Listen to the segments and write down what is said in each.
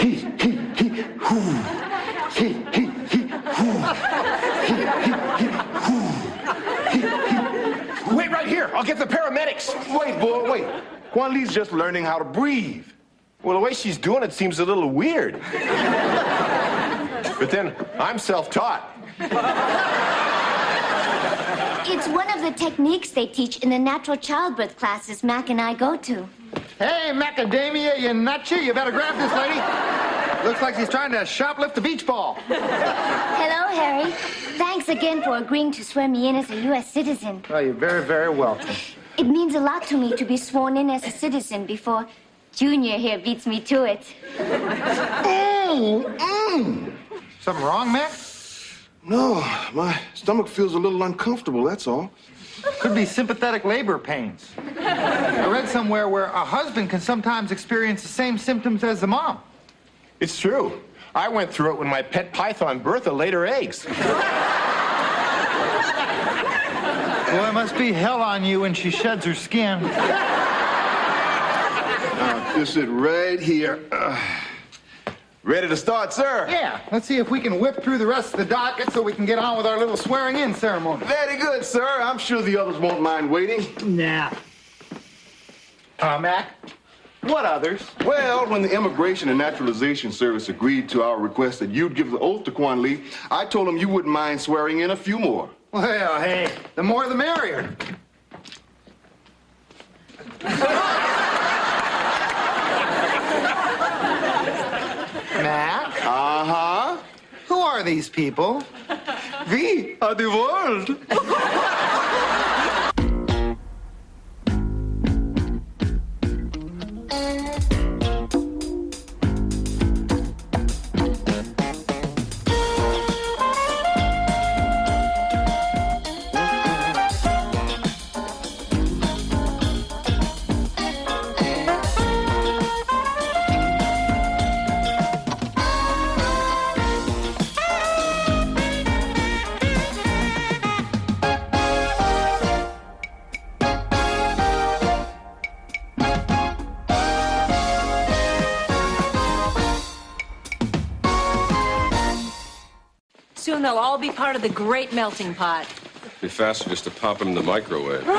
Wait right here. I'll get the paramedics. Wait, boy, wait. Quan Lee's just learning how to breathe. Well, the way she's doing it seems a little weird. But then, I'm self-taught. It's one of the techniques they teach in the natural childbirth classes Mac and I go to. Hey, macadamia, you nutcha, you better grab this lady. Looks like she's trying to shoplift a beach ball. Hello, Harry. Thanks again for agreeing to swear me in as a U.S. citizen. Oh, you're very, very welcome. It means a lot to me to be sworn in as a citizen before Junior here beats me to it. Something wrong, Mac? No, my stomach feels a little uncomfortable, that's all. Could be sympathetic labor pains. I read somewhere where a husband can sometimes experience the same symptoms as the mom. It's true. I went through it when my pet python Bertha laid her eggs. Well, it must be hell on you when she sheds her skin. Now, this is right here. Ready to start, sir? Yeah, let's see if we can whip through the rest of the docket so we can get on with our little swearing-in ceremony. Very good, sir. I'm sure the others won't mind waiting. Nah. Mac? What others? Well, when the Immigration and Naturalization Service agreed to our request that you'd give the oath to Quan Lee, I told them you wouldn't mind swearing in a few more. Well, hey, the more the merrier. Mac? Uh-huh. Who are these people? We are the world. Soon they'll all be part of the great melting pot. Be faster just to pop them in the microwave. All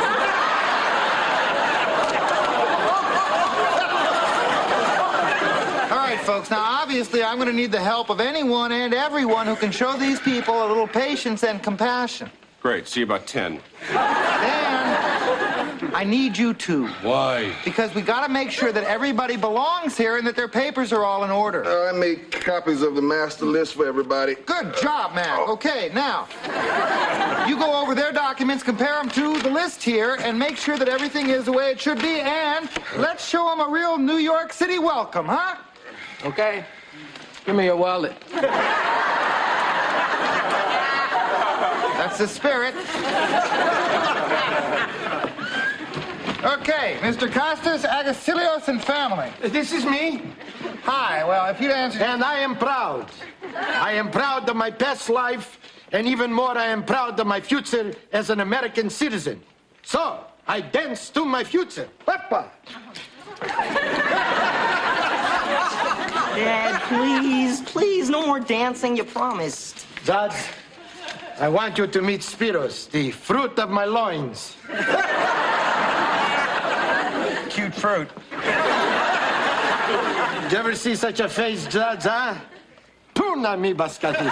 right, folks. Now, obviously, I'm going to need the help of anyone and everyone who can show these people a little patience and compassion. Great. See you about 10. And I need you too. Why? Because we got to make sure that everybody belongs here and that their papers are all in order. I made copies of the master list for everybody. Good job, Mac. Okay, now, you go over their documents, compare them to the list here, and make sure that everything is the way it should be, and let's show them a real New York City welcome, huh? Okay. Give me your wallet. That's the spirit. Okay, Mr. Costas, Agastilios, and family. This is me, Hi, well, if you'd answer... and I am proud. I am proud of my past life, and even more, I am proud of my future as an American citizen. So, I dance to my future. Papa. Dad, please, no more dancing, you promised. Judge, I want you to meet Spiros, the fruit of my loins. Cute fruit. Did you ever see such a face, Judge, huh? Puna mi baskatis.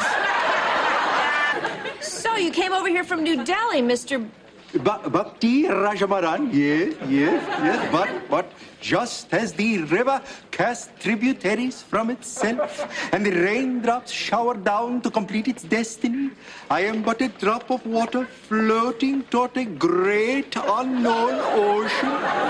So you came over here from New Delhi, Mr. Bhakti Rajamaran, yes. But just as the river casts tributaries from itself and the raindrops shower down to complete its destiny, I am but a drop of water floating toward a great unknown ocean.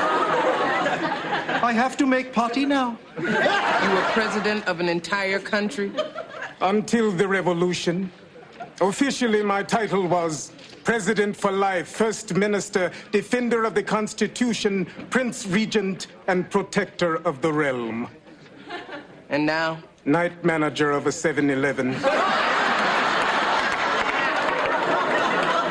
I have to make party now. You were president of an entire country? Until the revolution. Officially, my title was President for Life, First Minister, Defender of the Constitution, Prince Regent, and Protector of the Realm. And now? Night manager of a 7-Eleven.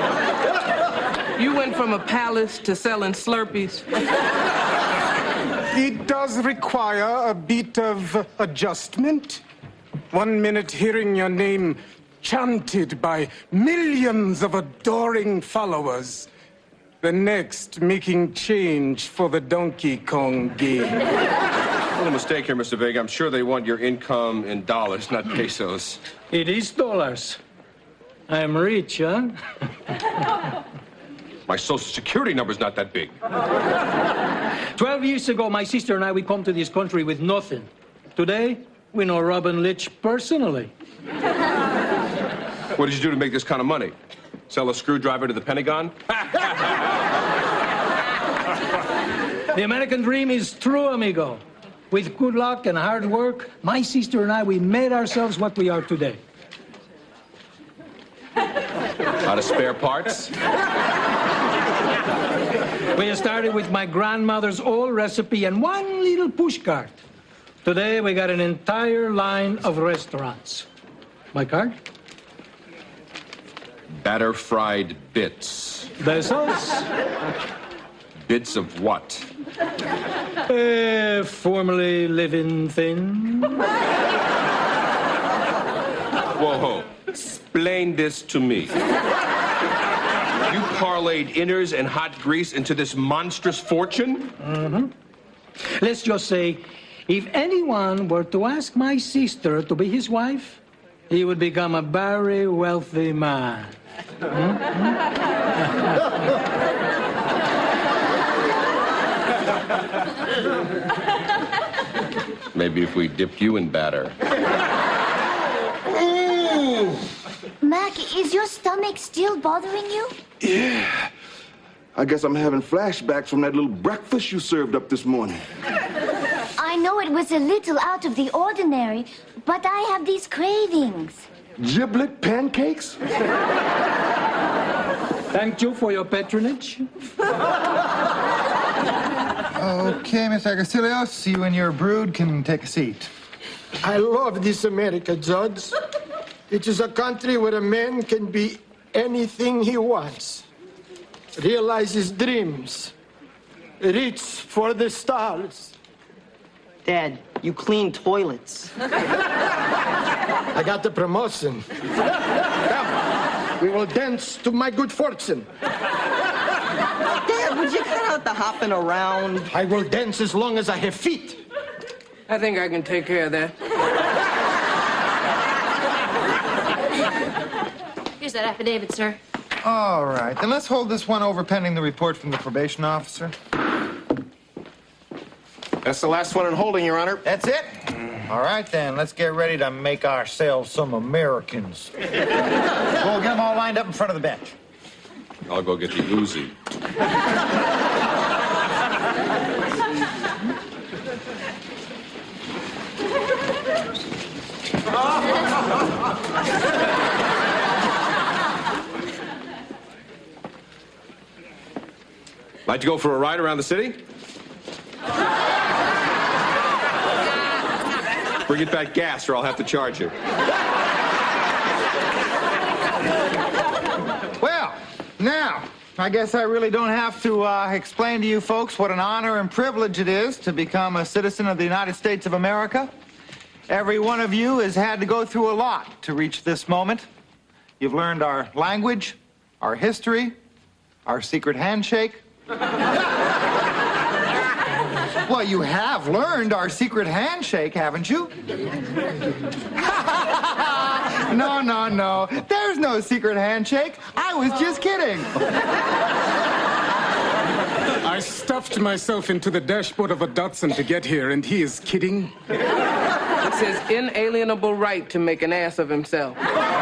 You went from a palace to selling Slurpees? It does require a bit of adjustment. 1 minute hearing your name chanted by millions of adoring followers. The next making change for the Donkey Kong game. A little mistake here, Mr. Vega. I'm sure they want your income in dollars, not pesos. It is dollars. I am rich, huh? My social security number's not that big. 12 years ago, my sister and I, we come to this country with nothing. Today, we know Robin Leach personally. What did you do to make this kind of money? Sell a screwdriver to the Pentagon? The American dream is true, amigo. With good luck and hard work, my sister and I, we made ourselves what we are today. Out of spare parts? We started with my grandmother's old recipe and one little pushcart. Today, we got an entire line of restaurants. My card? Batter fried bits. That's us. Bits of what? Formerly living thin. Whoa, explain this to me. You parlayed innards and hot grease into this monstrous fortune? Mm-hmm. Let's just say, if anyone were to ask my sister to be his wife, he would become a very wealthy man. Maybe if we dipped you in batter. Mac, is your stomach still bothering you? Yeah. I guess I'm having flashbacks from that little breakfast you served up this morning. I know it was a little out of the ordinary, but I have these cravings. Giblet pancakes? Thank you for your patronage. Okay, Miss Agastilios, you and your brood can take a seat. I love this America, Judge. It is a country where a man can be anything he wants, realize his dreams, reach for the stars. Dad, you clean toilets. I got the promotion. Come, we will dance to my good fortune. Dad, would you cut out the hopping around? I will dance as long as I have feet. I think I can take care of that. Here's that affidavit, sir. All right, then let's hold this one over pending the report from the probation officer. That's the last one in holding, Your Honor. That's it? All right, then, let's get ready to make ourselves some Americans. We'll get them all lined up in front of the bench. I'll go get the Uzi. Like to go for a ride around the city? Bring it back gas or I'll have to charge you. Well, now, I guess I really don't have to explain to you folks what an honor and privilege it is to become a citizen of the United States of America. Every one of you has had to go through a lot to reach this moment. You've learned our language, our history, our secret handshake. Well, you have learned our secret handshake, haven't you? No. There's no secret handshake. I was just kidding. I stuffed myself into the dashboard of a Datsun to get here, and he is kidding. It's his inalienable right to make an ass of himself.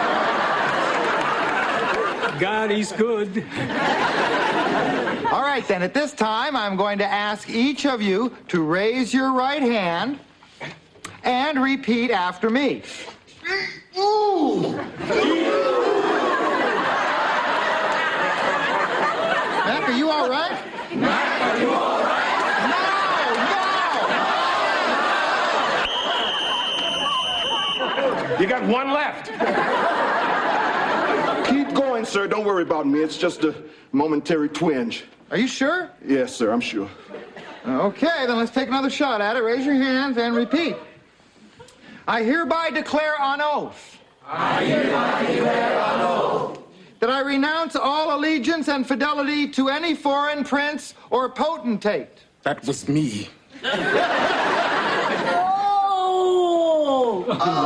God is good. All right, then, at this time, I'm going to ask each of you to raise your right hand and repeat after me. Ooh. Mac, are you all right? Mac, are you all right? You got one left. Keep going, sir. Don't worry about me. It's just a momentary twinge. Are you sure? Yes, sir, I'm sure. Okay, then let's take another shot at it. Raise your hands and repeat. I hereby declare on oath. I hereby declare on oath. That I renounce all allegiance and fidelity to any foreign prince or potentate. That was me. Oh!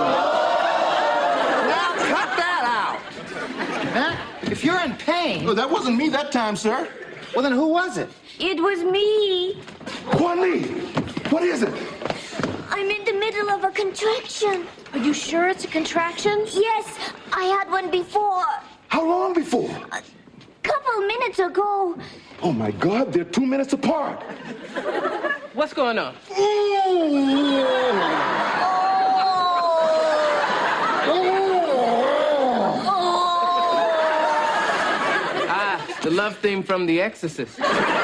Now cut that out. Now, if you're in pain... Oh, that wasn't me that time, sir. Well, then who was it? It was me. Quan Lee, what is it? I'm in the middle of a contraction. Are you sure it's a contraction? Yes, I had one before. How long before? A couple minutes ago. Oh, my God, they're 2 minutes apart. What's going on? The love theme from The Exorcist.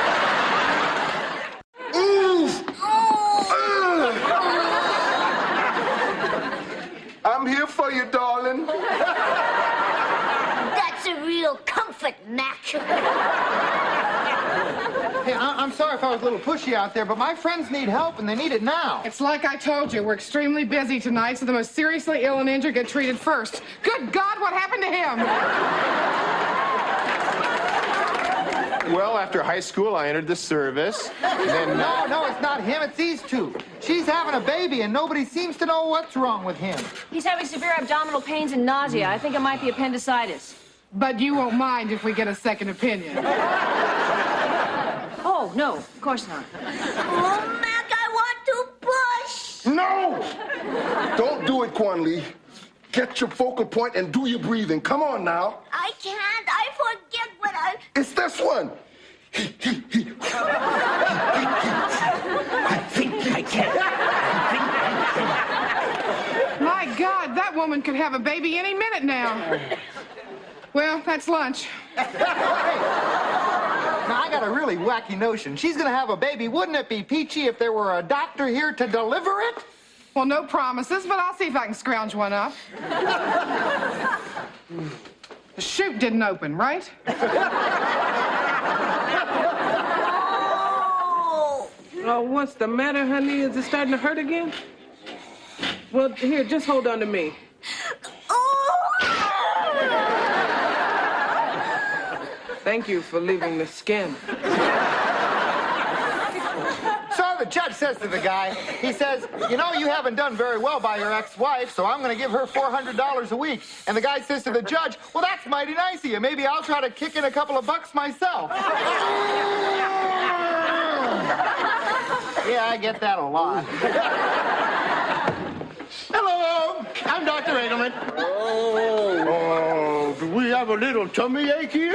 I'm here for you, darling. That's a real comfort, Mac. Hey, I'm sorry if I was a little pushy out there, but my friends need help, and they need it now. It's like I told you, we're extremely busy tonight, so the most seriously ill and injured get treated first. Good God, what happened to him? Well, after high school, I entered the service. Then, No, it's not him. It's these two. She's having a baby, and nobody seems to know what's wrong with him. He's having severe abdominal pains and nausea. I think it might be appendicitis. But you won't mind if we get a second opinion. Oh, no, of course not. Oh, Mac, I want to push. No! Don't do it, Quan Lee. Get your focal point and do your breathing. Come on now. I can't. I forget what I... It's this one. I think I can. My God, that woman could have a baby any minute now. Well, that's lunch. Now, I got a really wacky notion. She's going to have a baby. Wouldn't it be peachy if there were a doctor here to deliver it? Well, no promises, but I'll see if I can scrounge one up. The chute didn't open, right? Oh, what's the matter, honey? Is it starting to hurt again? Well, here, just hold on to me. Thank you for leaving the skin. So the judge says to the guy, he says, you know, you haven't done very well by your ex-wife, so I'm going to give her $400 a week. And the guy says to the judge, well, that's mighty nice of you. Maybe I'll try to kick in a couple of bucks myself. Yeah, I get that a lot. Hello, I'm Dr. Edelman. Oh, do we have a little tummy ache here?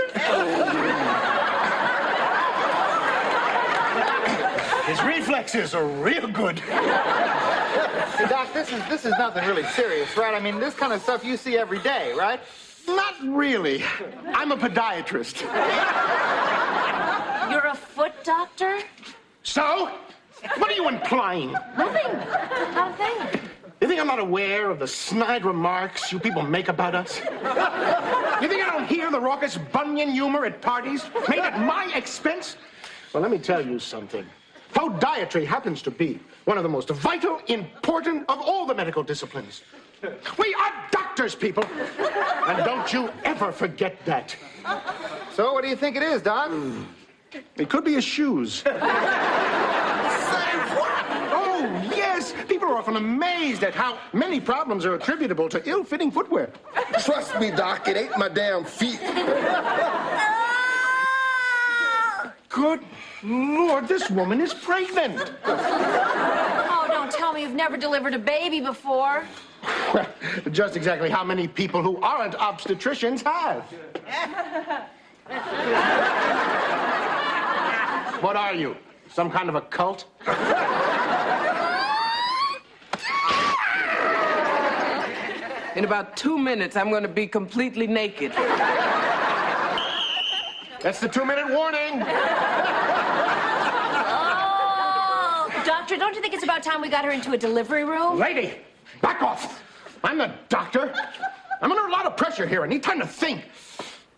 His reflexes are real good. Hey, Doc, this is nothing really serious, right? I mean, this kind of stuff you see every day, right? Not really. I'm a podiatrist. You're a foot doctor? So? What are you implying? Nothing. Not a thing. You think I'm not aware of the snide remarks you people make about us? You think I don't hear the raucous Bunyan humor at parties made at my expense? Well, let me tell you something. Podiatry happens to be one of the most vital, important of all the medical disciplines. We are doctors, people. And don't you ever forget that. So what do you think it is, Doc? It could be his shoes. Oh, yes. People are often amazed at how many problems are attributable to ill-fitting footwear. Trust me, Doc, it ain't my damn feet. Good Lord, this woman is pregnant. Oh, don't tell me you've never delivered a baby before. Well, just exactly how many people who aren't obstetricians have. What are you? Some kind of a cult? In about 2 minutes, I'm going to be completely naked. That's the 2-minute warning. Oh, doctor, don't you think it's about time we got her into a delivery room? Lady, back off. I'm the doctor. I'm under a lot of pressure here. I need time to think.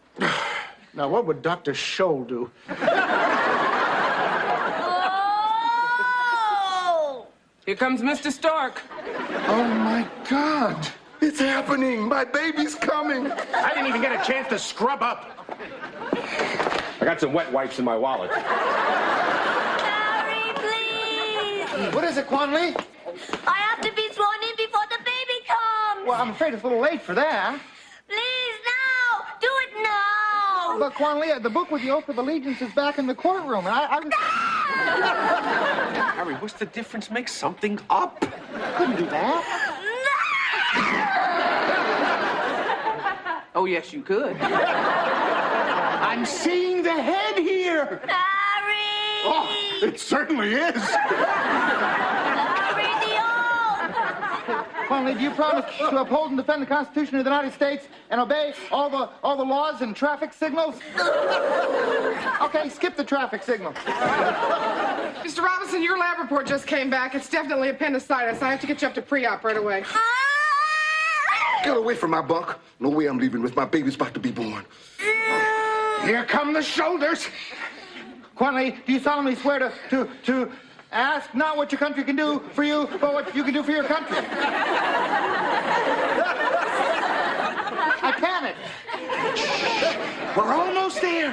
Now, what would Dr. Scholl do? Here comes Mr. Stark. Oh, my God. It's happening. My baby's coming. I didn't even get a chance to scrub up. I got some wet wipes in my wallet. Harry, please! What is it, Quan Lee? I have to be sworn in before the baby comes! Well, I'm afraid it's a little late for that. Please, now! Do it now! But, Quan Lee, the book with the oath of allegiance is back in the courtroom, and I Harry, what's the difference? Make something up. couldn't do that. Oh, yes, you could. I'm seeing the head here. Harry! Oh, it certainly is. Harry, the oath! Quan Lee, do you promise to uphold and defend the Constitution of the United States and obey all the laws and traffic signals? Okay, skip the traffic signal. Mr. Robinson, your lab report just came back. It's definitely appendicitis. I have to get you up to pre-op right away. Get away from my bunk. No way I'm leaving with my baby's about to be born. Here come the shoulders. Quan Lee, do you solemnly swear to ask not what your country can do for you, but what you can do for your country? I panicked. We're almost there.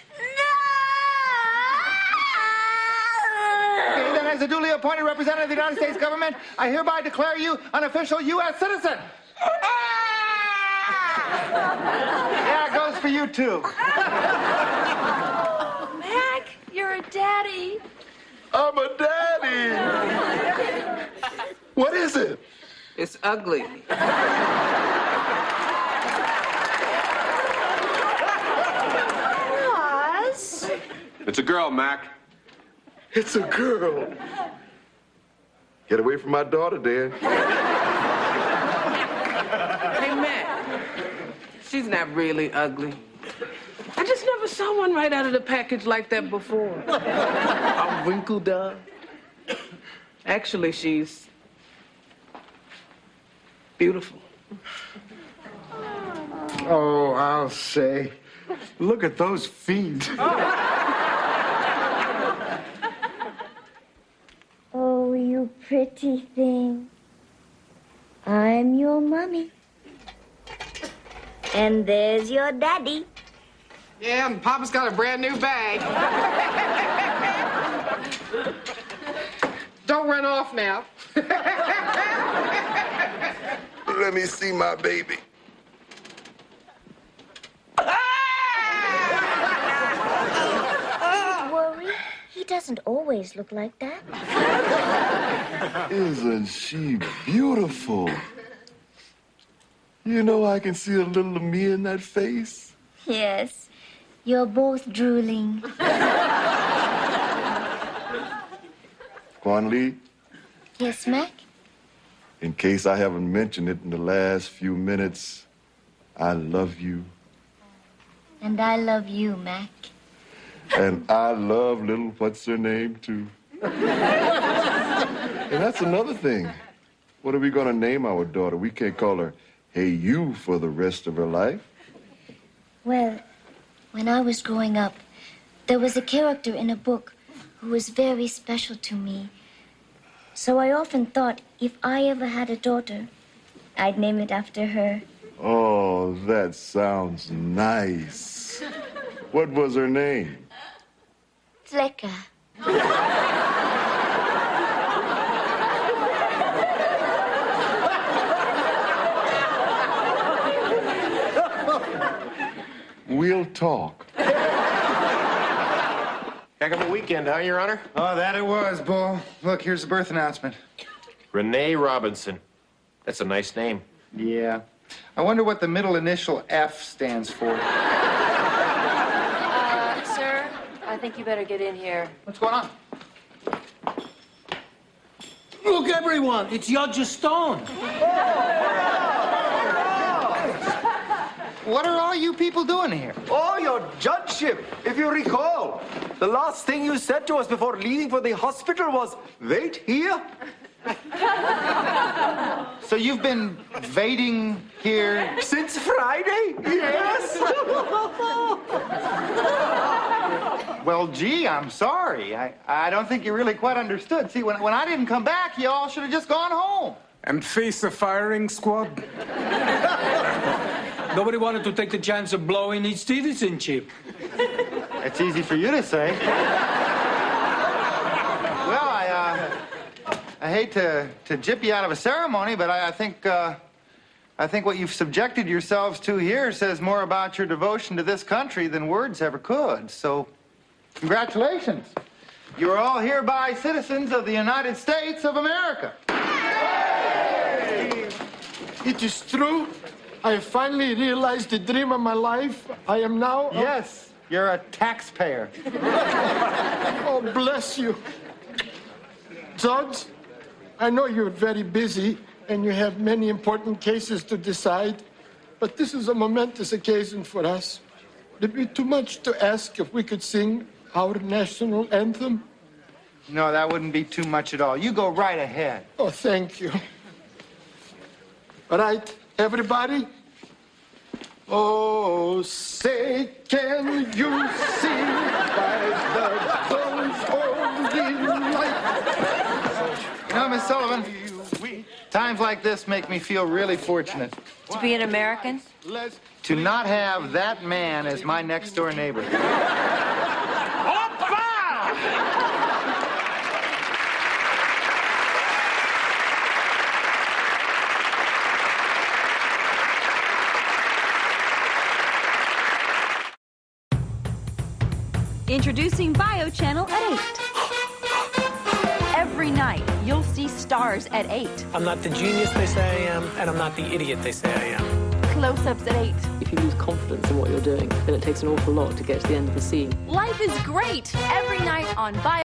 Okay, then, as a duly appointed representative of the United States government, I hereby declare you an official U.S. citizen. Yeah, it goes for you, too. Mac, you're a daddy. I'm a daddy. What is it? It's ugly. Oz? It's a girl, Mac. It's a girl. Get away from my daughter, Dan. Hey, Mac. She's not really ugly. I just never saw one right out of the package like that before. All wrinkled up. Actually, she's beautiful. Oh, I'll say. Look at those feet. Oh, you pretty thing. I'm your mommy. And there's your daddy. Yeah, and Papa's got a brand new bag. Don't run off now. Let me see my baby. Don't worry. He doesn't always look like that. Isn't she beautiful? You know I can see a little of me in that face. Yes. You're both drooling. Quan Lee, Yes, Mac? in case I haven't mentioned it in the last few minutes, I love you. And I love you, Mac. And I love little what's-her-name, too. And that's another thing. What are we going to name our daughter? We can't call her Hey You for the rest of her life. Well, when I was growing up, there was a character in a book who was very special to me. So I often thought if I ever had a daughter, I'd name it after her. Oh, that sounds nice. What was her name? Flecker. We'll talk. Heck of a weekend, huh, Your Honor? Oh, that it was, Bull. Look, here's the birth announcement. Renee Robinson. That's a nice name. Yeah. I wonder what the middle initial F stands for. Sir, I think you better get in here. What's going on? Look, everyone, it's Judge Stone. What are all you people doing here? Oh, your judgeship. If you recall, the last thing you said to us before leaving for the hospital was, wait here. So you've been waiting here Since Friday? Yes. Well, gee, I'm sorry. I don't think you really quite understood. See, when I didn't come back, you all should have just gone home. And face a firing squad? Nobody wanted to take the chance of blowing his citizenship. It's easy for you to say. Well, I hate to jip you out of a ceremony, but I think what you've subjected yourselves to here says more about your devotion to this country than words ever could. So, congratulations. You are all hereby citizens of the United States of America. It is true. I have finally realized the dream of my life. I am now... Yes, you're a taxpayer. Oh, bless you. Judge, I know you're very busy and you have many important cases to decide, but this is a momentous occasion for us. Would it be too much to ask if we could sing our national anthem? No, that wouldn't be too much at all. You go right ahead. Oh, thank you. All right, everybody. Oh, say, can you see by the dawn's early light? You know, Miss Sullivan, times like this make me feel really fortunate. To be an American? To not have that man as my next-door neighbor. Introducing BioChannel at 8. Every night, you'll see stars at 8. I'm not the genius they say I am, and I'm not the idiot they say I am. Close-ups at 8. If you lose confidence in what you're doing, then it takes an awful lot to get to the end of the scene. Life is great every night on Bio.